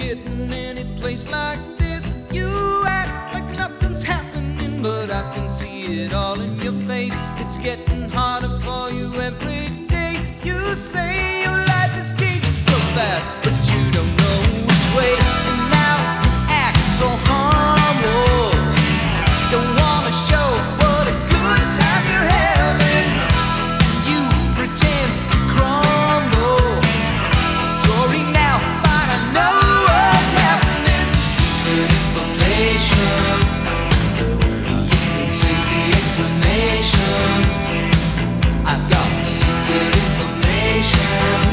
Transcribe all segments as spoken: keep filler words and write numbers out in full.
getting any place like this. You act like nothing's happening, but I can see it all in your face. It's getting harder for you every day. You say your life is changing so fast, but you don't know which way. And now you act so humble, don't wanna show what a good time you're having. You pretend to crumble. Sorry now, but I know what's happening. Secret information, you can save the explanation. I've got secret information.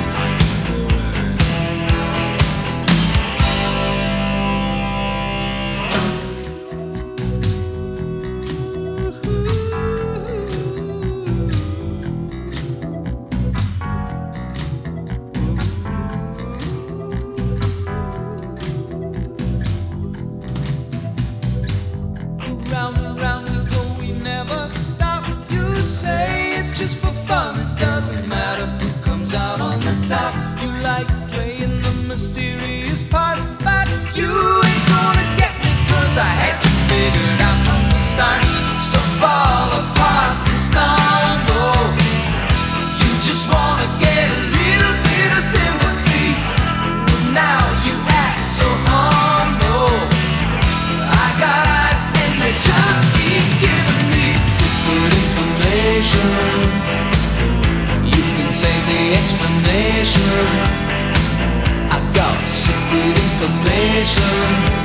Round and round we go, we never stop. You say it's just for fun, it doesn't matter who comes out on the top. You like playing the mysterious part, but you ain't gonna get me, cause I had you figured out from the start. So fall apart and stumble. You just wanna get a little bit of sympathy, but now you act so humble. I got eyes and they just keep giving me secret information. You can save the explanation. I got secret information.